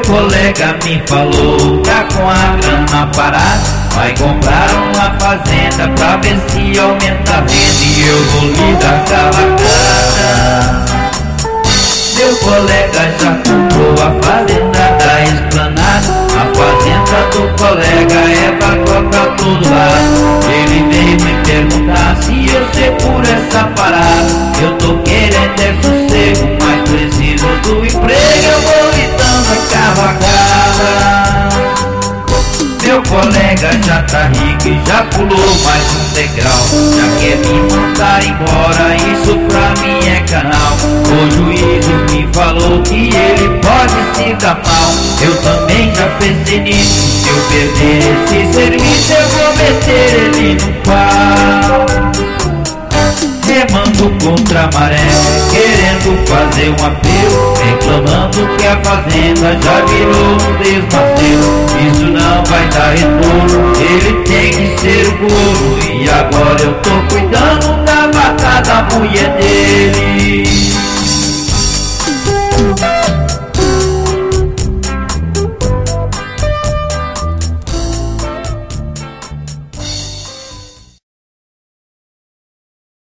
colega me falou, tá com a grana parada, vai comprar uma fazenda pra ver se aumenta a renda e eu vou lhe dar calacada. Meu colega já comprou a fazenda da Esplanada, a fazenda do colega é pra pra todo lado. Ele veio me perguntar se eu sei por essa parada. Eu tô querendo é sossego, mas preciso do emprego, eu vou lhe dando a cavacada. Meu colega já tá rico e já pulou mais um degrau, já quer me mandar embora, isso pra mim é canal. O juízo me falou que ele pode se dar mal. Eu também já pensei nisso, se eu perder esse serviço eu vou meter ele no pau. Remando contra a maré, querendo fazer um apelo, reclamando que a fazenda já virou um desmastelo. Isso não vai dar retorno, ele tem que ser o corno. E agora eu tô cuidando da vaca da mulher dele.